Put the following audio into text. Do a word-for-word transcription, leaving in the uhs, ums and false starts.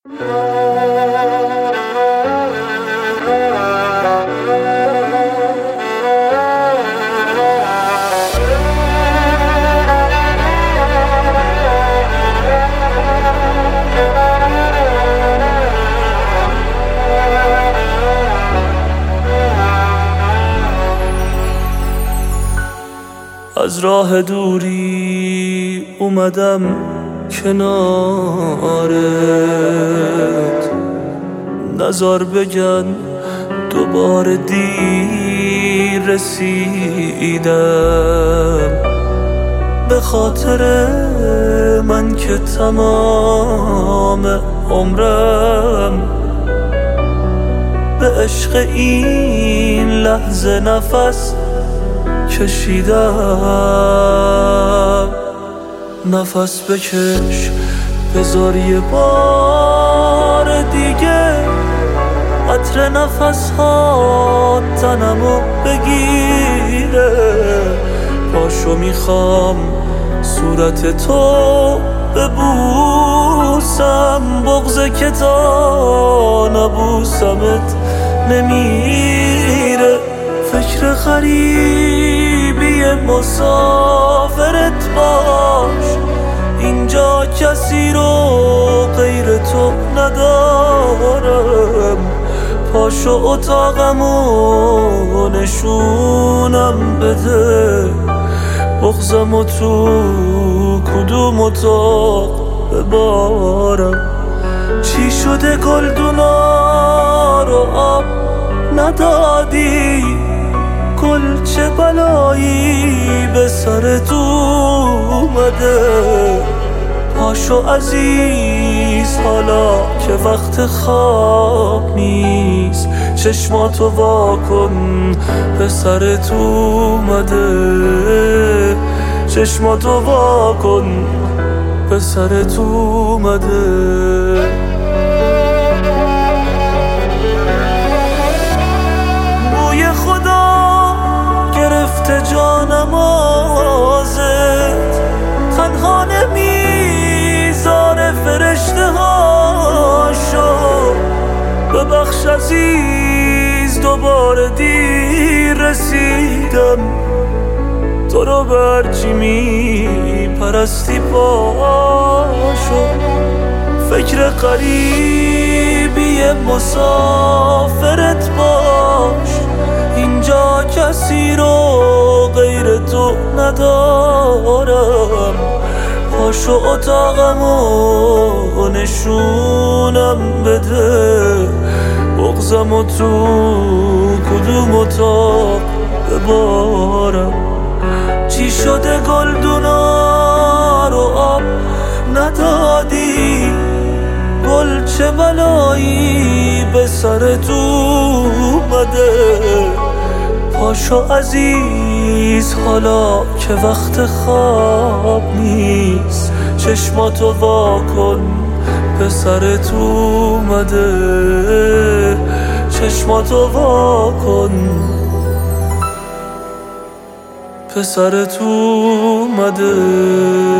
از راه دوری اومدم کنارت، نزار بگن دوباره دیر رسیدم. به خاطر من که تمام عمرم به عشق این لحظه نفس کشیدم. نفس بکش بذار یه بار دیگه عطر نفس ها تنمو بگیره. پاشو میخوام صورت تو ببوسم، بغضه که تا نبوسمت نمیره. فکر غریبی مسافرت باش، اینجا کسی رو غیر تو ندارم. پاشو اتاقمو نشونم بده، بغضمو تو کدوم اتاق ببارم. چی شده گلدونا رو آب ندادی؟ گل چه بلایی به سرت اومده؟ پاشو عزیز حالا که وقت خواب نیست، چشماتو وا کن به سرت اومده. چشماتو وا کن به سرت اومده. جانم آزد تنها نمیذاره فرشته هاشو. ببخش عزیز دوباره دیر رسیدم، تو رو برچی میپرستی پاشو. فکر غریبی مسافرت باش، اینجا کسی رو غیر تو ندارم. پاشو اتاقمو نشونم بده، بغضمو تو کدوم اتاق ببارم. چی شده گلدونا رو آب ندادی؟ گل چه بلایی به سرت اومده؟ پاشو عزیز حالا که وقت خواب نیست، چشماتو وا کن به سرت اومده. چشماتو وا کن به سرت اومده.